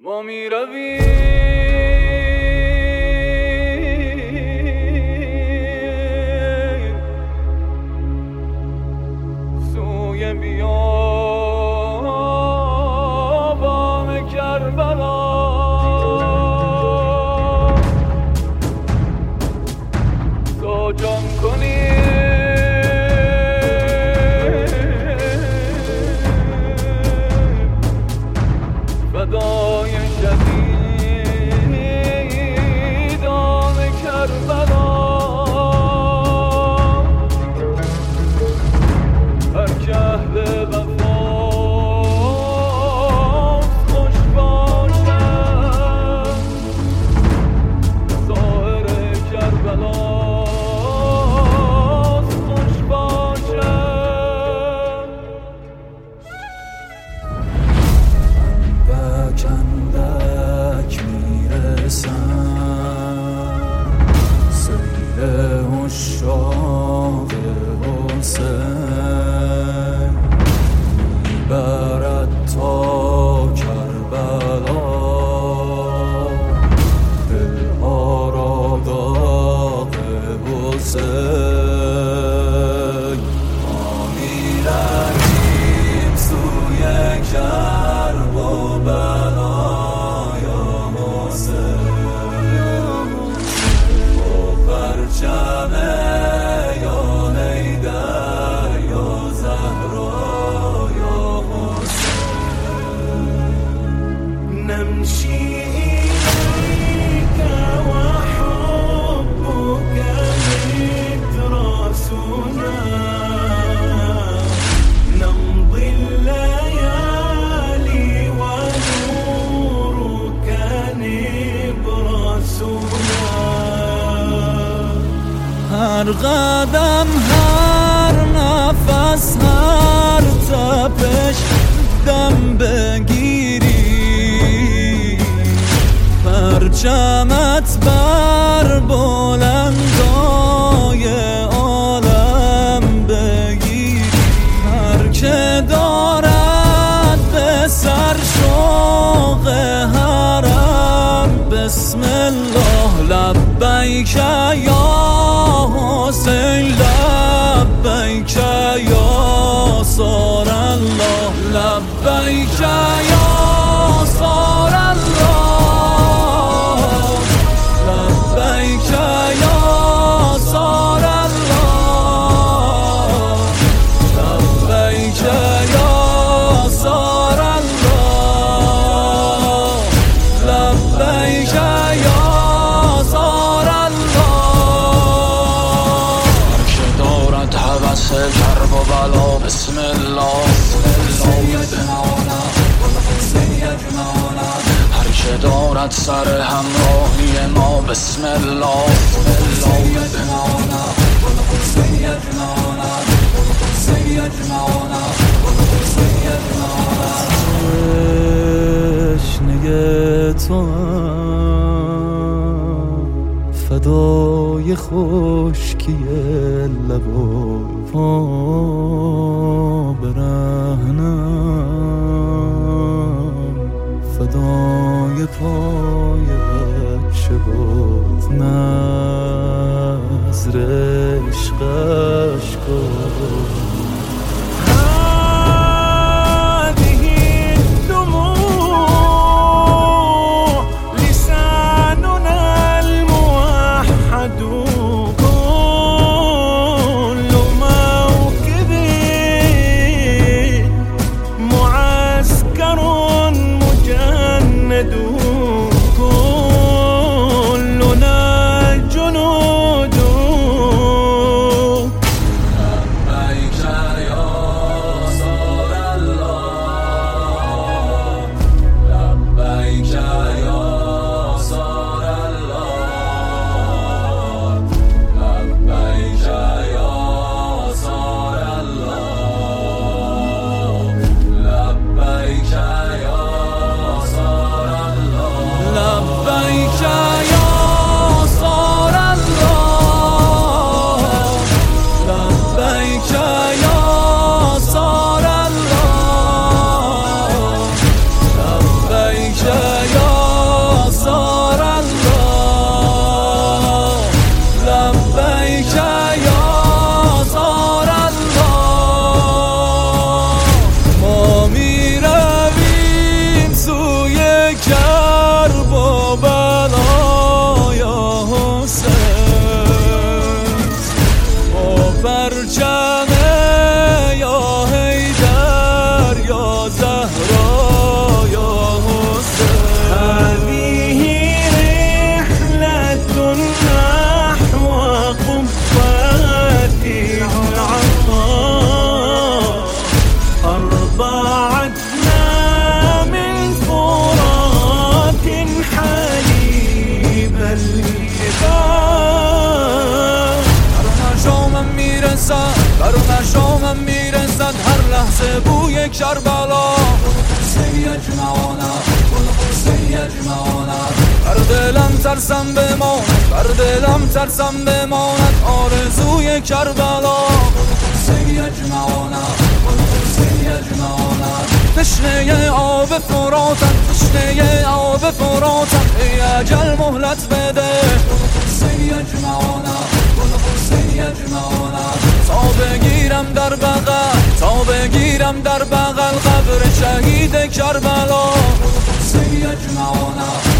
ما می رویم سوی بیابان کربلا، تا جان کنیم فدای شهیدان کربلا. هر که اهل وفاست خوش باشد، ظاهر کربلاست خوش باشد. اندک اندک میرسم سیل عشاق حسین، میبرد تا کربلا دلها را داغ حسین. ما میرویم سوی کرب و بلا یا حسین، با پرچم یا حیدر یا زهرا یا حسین. نمشي إليك وحبك متراسنا، نمضي الليالي ونورك نبراسنا. هر قدم هر نفس هر تپش دم بگیری، پرچمت بر بلندای عالم بگیری. هر که دارد به سر شوق حرم، بسم الله لبیک یا حسین، لبیک یا صار الله، لبیک یا صار الله، لبیک یا صار الله، لبیک یا صار الله، لبیک یا صار الله. هر که دارد هوس کرب و بلا، بسم الله هر که دارد سر همراهی ما، بسم الله تشنه تو فدای خشکی لب و پا برهنم، فدای پای بچه بود نظر عشقش کن. لبیک آرزوی کربلا بر دلم ترسم بماند، بر دلم ترسم بماند آرزوی کربلا. تشنه آب فراتم، تشنه آب فراتم، ای اجل مهلت بده تا بگیرم در بغل، تا بگیرم در بغل قبر شهید کربلا.